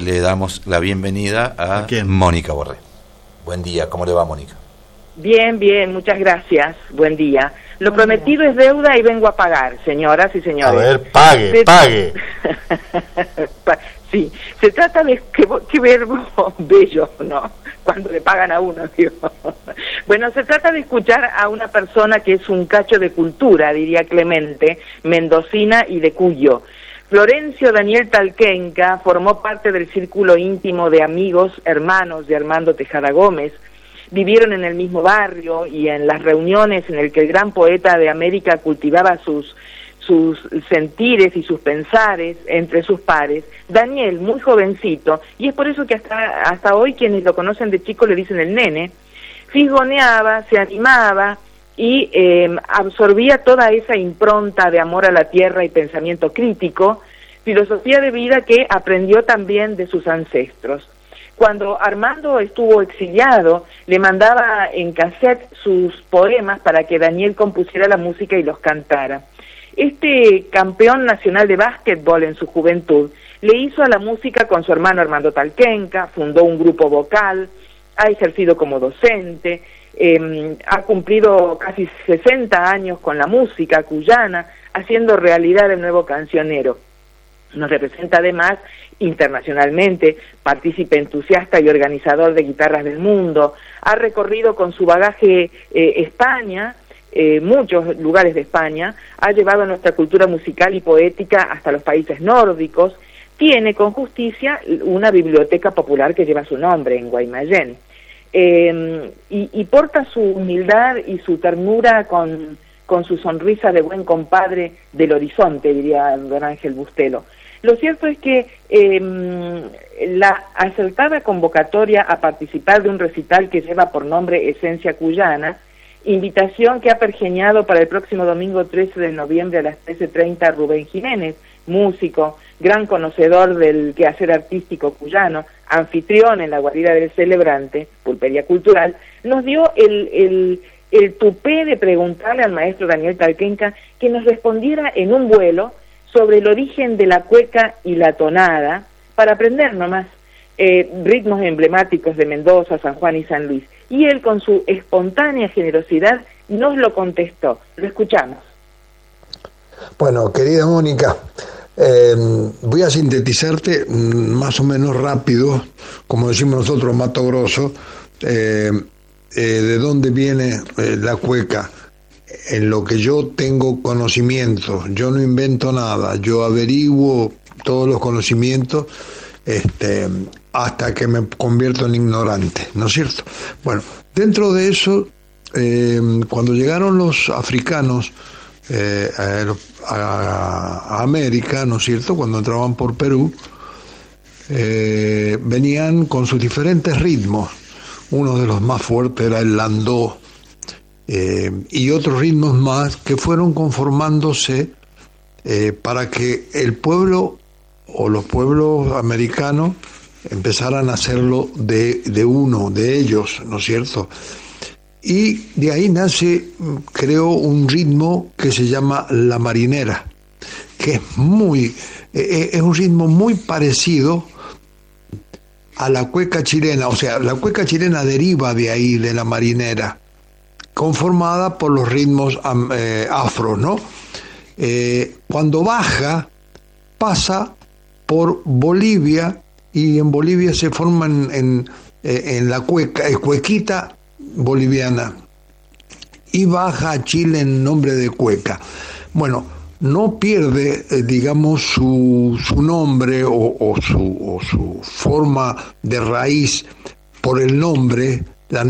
le damos la bienvenida a Mónica Borré. Buen día, ¿cómo le va, Mónica? Bien, bien, muchas gracias. Buen día. Lo prometido es deuda y vengo a pagar, señoras y señores. A ver, pague. Sí, se trata de... Qué verbo bello, ¿no? Cuando le pagan a uno, digo. Bueno, se trata de escuchar a una persona que es un cacho de cultura, diría Clemente, mendocina y de Cuyo. Florencio Daniel Talquenca formó parte del círculo íntimo de amigos, hermanos de Armando Tejada Gómez. Vivieron en el mismo barrio y en las reuniones en el que el gran poeta de América cultivaba sus sentires y sus pensares entre sus pares. Daniel, muy jovencito, y es por eso que hasta hoy quienes lo conocen de chico le dicen el nene, fisgoneaba, se animaba y absorbía toda esa impronta de amor a la tierra y pensamiento crítico, filosofía de vida que aprendió también de sus ancestros. Cuando Armando estuvo exiliado, le mandaba en cassette sus poemas para que Daniel compusiera la música y los cantara. Este campeón nacional de básquetbol en su juventud le hizo a la música con su hermano Armando Talquenca, fundó un grupo vocal, ha ejercido como docente, ha cumplido casi 60 años con la música cuyana, haciendo realidad el nuevo cancionero. Nos representa además internacionalmente, partícipe entusiasta y organizador de Guitarras del Mundo, ha recorrido con su bagaje España, muchos lugares de España, ha llevado nuestra cultura musical y poética hasta los países nórdicos, tiene con justicia una biblioteca popular que lleva su nombre en Guaymallén, y porta su humildad y su ternura con su sonrisa de buen compadre del horizonte, diría don Ángel Bustelo. Lo cierto es que la acertada convocatoria a participar de un recital que lleva por nombre Esencia Cuyana, invitación que ha pergeñado para el próximo domingo 13 de noviembre a las 13:30 Rubén Jiménez, músico, gran conocedor del quehacer artístico cuyano, anfitrión en la guarida del celebrante, Pulpería Cultural, nos dio el tupé de preguntarle al maestro Daniel Talquenca que nos respondiera en un vuelo sobre el origen de la cueca y la tonada, para aprender nomás ritmos emblemáticos de Mendoza, San Juan y San Luis. Y él, con su espontánea generosidad, nos lo contestó. Lo escuchamos. Bueno, querida Mónica, voy a sintetizarte más o menos rápido, como decimos nosotros, Mato Grosso, de dónde viene la cueca. En lo que yo tengo conocimiento, yo no invento nada, yo averiguo todos los conocimientos hasta que me convierto en ignorante, ¿no es cierto? Bueno, dentro de eso, cuando llegaron los africanos a América, ¿no es cierto?, cuando entraban por Perú, venían con sus diferentes ritmos. Uno de los más fuertes era el landó, y otros ritmos más que fueron conformándose para que el pueblo o los pueblos americanos empezaran a hacerlo de ellos, ¿no es cierto? Y de ahí nace, creo, un ritmo que se llama la marinera, que es un ritmo muy parecido a la cueca chilena, o sea, la cueca chilena deriva de ahí, de la marinera, conformada por los ritmos afro, ¿no? Cuando baja, pasa por Bolivia, y en Bolivia se forman en la cuequita boliviana, y baja a Chile en nombre de cueca. Bueno, no pierde, digamos, su nombre o su forma de raíz por el nombre.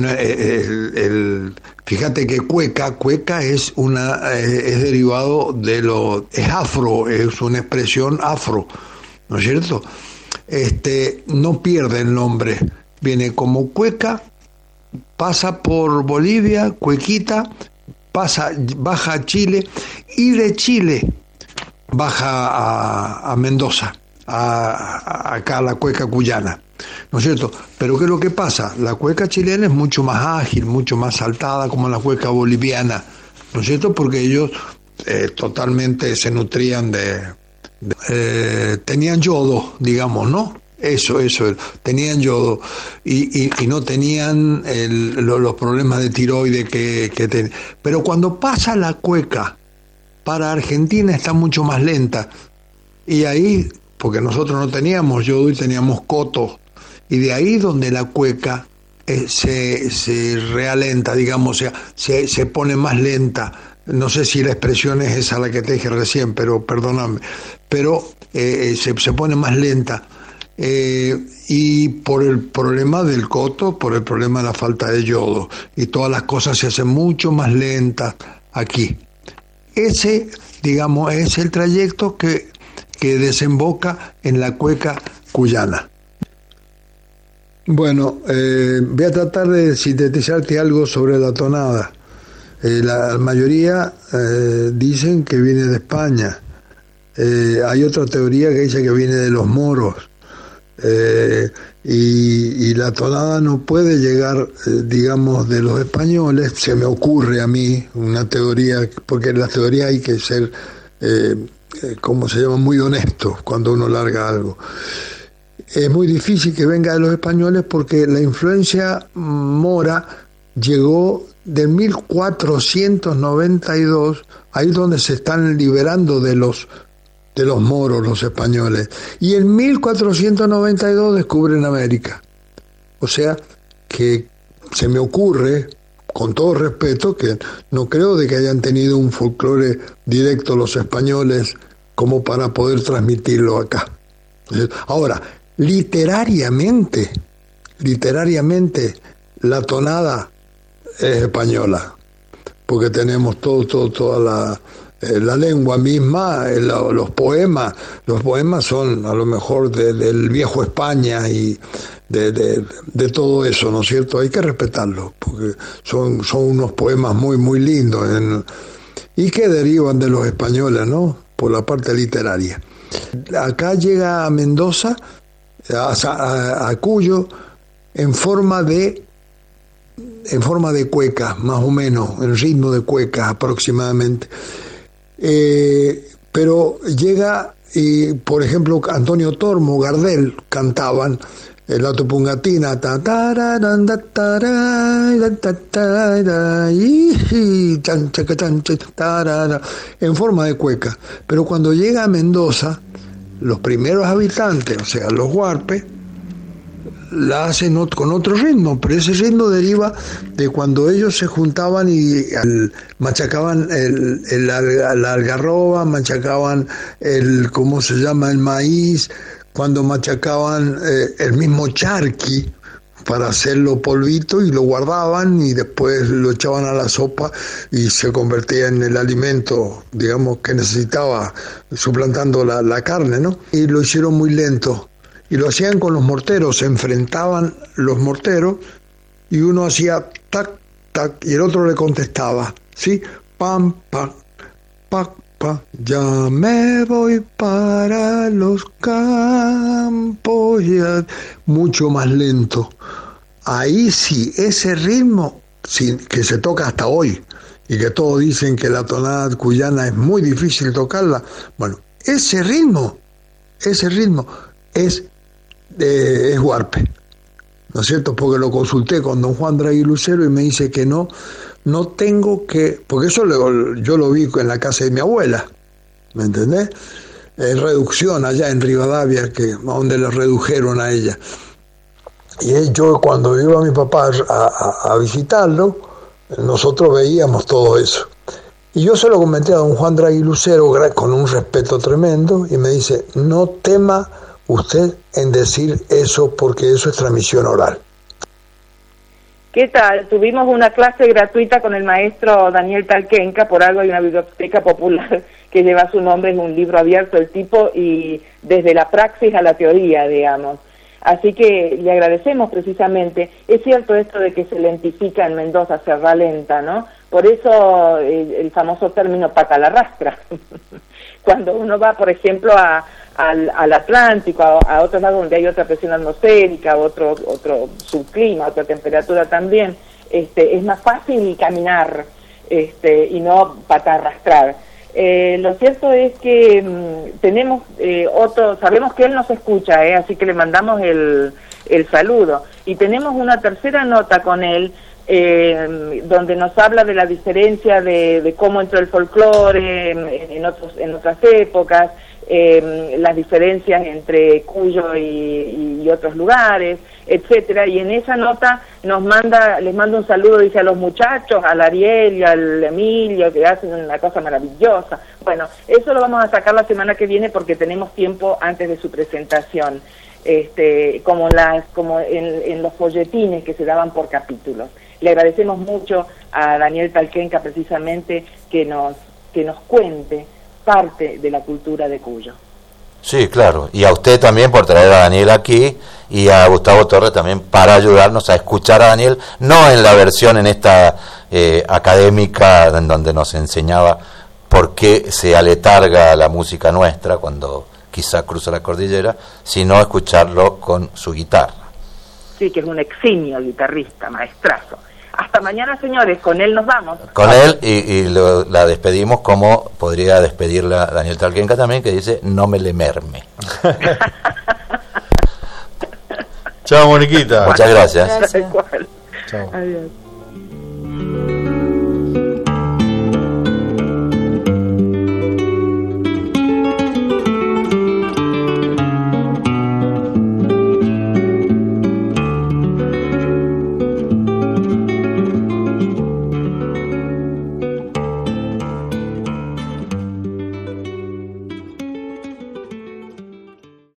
Fíjate que cueca es derivado es afro, es una expresión afro, ¿no es cierto? No pierde el nombre, viene como cueca, pasa por Bolivia, cuequita, baja a Chile, y de Chile baja a Mendoza, acá a la cueca cuyana, ¿no es cierto? Pero ¿qué es lo que pasa? La cueca chilena es mucho más ágil, mucho más saltada, como la cueca boliviana, ¿no es cierto? Porque ellos totalmente se nutrían tenían yodo, digamos, ¿no? Eso, tenían yodo y no tenían los problemas de tiroides que tenían. Pero cuando pasa la cueca, para Argentina está mucho más lenta. Y ahí, porque nosotros no teníamos yodo y teníamos coto, y de ahí donde la cueca se realenta, digamos, se pone más lenta. No sé si la expresión es esa la que te dije recién, pero perdóname. Pero se pone más lenta. Y por el problema del coto, por el problema de la falta de yodo, y todas las cosas se hacen mucho más lentas aquí. Ese, digamos, es el trayecto que desemboca en la cueca cuyana. Bueno, voy a tratar de sintetizarte algo sobre la tonada. La mayoría dicen que viene de España. Hay otra teoría que dice que viene de los moros. Y la tonada no puede llegar, digamos, de los españoles. Se me ocurre a mí una teoría, porque en la teoría hay que ser, ¿cómo se llama?, muy honesto cuando uno larga algo. Es muy difícil que venga de los españoles porque la influencia mora llegó del 1492, ahí es donde se están liberando de los moros los españoles, y en 1492 descubren América. O sea que se me ocurre, con todo respeto, que no creo de que hayan tenido un folclore directo los españoles como para poder transmitirlo acá. Ahora, literariamente la tonada es española, porque tenemos toda la lengua misma, los poemas son a lo mejor del viejo España y de todo eso, ¿no es cierto? Hay que respetarlo, porque son unos poemas muy, muy lindos y que derivan de los españoles, ¿no?, por la parte literaria. Acá llega a Mendoza, a Cuyo, en forma de cueca, más o menos, en ritmo de cueca aproximadamente. Pero llega, y por ejemplo Antonio Tormo, Gardel cantaban la topungatina en forma de cueca. Pero cuando llega a Mendoza, los primeros habitantes, o sea, los huarpes, la hacen con otro ritmo, pero ese ritmo deriva de cuando ellos se juntaban y machacaban la algarroba, machacaban ¿cómo se llama?, el maíz, cuando machacaban el mismo charqui para hacerlo polvito y lo guardaban y después lo echaban a la sopa y se convertía en el alimento, digamos, que necesitaba, suplantando la carne, ¿no? Y lo hicieron muy lento. Y lo hacían con los morteros, se enfrentaban los morteros y uno hacía tac, tac, y el otro le contestaba, ¿sí? Pam, pam, pac, pa, ya me voy para los campos, ya. Mucho más lento. Ahí sí, ese ritmo sí, que se toca hasta hoy, y que todos dicen que la tonada cuyana es muy difícil tocarla. Bueno, ese ritmo es huarpe, ¿no es cierto? Porque lo consulté con don Juan Draghi Lucero y me dice que no tengo que, porque eso yo lo vi en la casa de mi abuela, ¿me entendés? En reducción allá en Rivadavia, donde le redujeron a ella. Y yo, cuando iba a mi papá a visitarlo, nosotros veíamos todo eso. Y yo se lo comenté a don Juan Draghi Lucero con un respeto tremendo, y me dice, no tema usted en decir eso, porque eso es transmisión oral. ¿Qué tal? Tuvimos una clase gratuita con el maestro Daniel Talquenca, por algo hay una biblioteca popular que lleva su nombre, es un libro abierto el tipo, y desde la praxis a la teoría, digamos. Así que le agradecemos precisamente. Es cierto esto de que se lentifica en Mendoza, se ralenta, ¿no? Por eso el famoso término pata la rastra. Cuando uno va, por ejemplo, al Atlántico, a otros lados donde hay otra presión atmosférica, otro subclima, otra temperatura también, es más fácil caminar y no pata arrastrar. Lo cierto es que tenemos sabemos que él nos escucha, así que le mandamos el saludo. Y tenemos una tercera nota con él, donde nos habla de la diferencia de cómo entró el folclore en otras épocas, las diferencias entre Cuyo y otros lugares, etcétera. Y en esa nota les manda un saludo, dice, a los muchachos, al Ariel y al Emilio, que hacen una cosa maravillosa. Bueno, eso lo vamos a sacar la semana que viene porque tenemos tiempo antes de su presentación, como en los folletines que se daban por capítulos. Le agradecemos mucho a Daniel Talquenca precisamente que nos cuente parte de la cultura de Cuyo. Sí, claro, y a usted también por traer a Daniel aquí, y a Gustavo Torres también para ayudarnos a escuchar a Daniel, no en la versión en esta académica en donde nos enseñaba por qué se aletarga la música nuestra cuando quizá cruza la cordillera, sino escucharlo con su guitarra. Sí, que es un eximio guitarrista, maestrazo. Hasta mañana, señores, con él nos vamos. Con él, y la despedimos como podría despedirla Daniel Talquenca también, que dice, no me le merme. Chao, Moniquita. Muchas gracias. Chao. Adiós.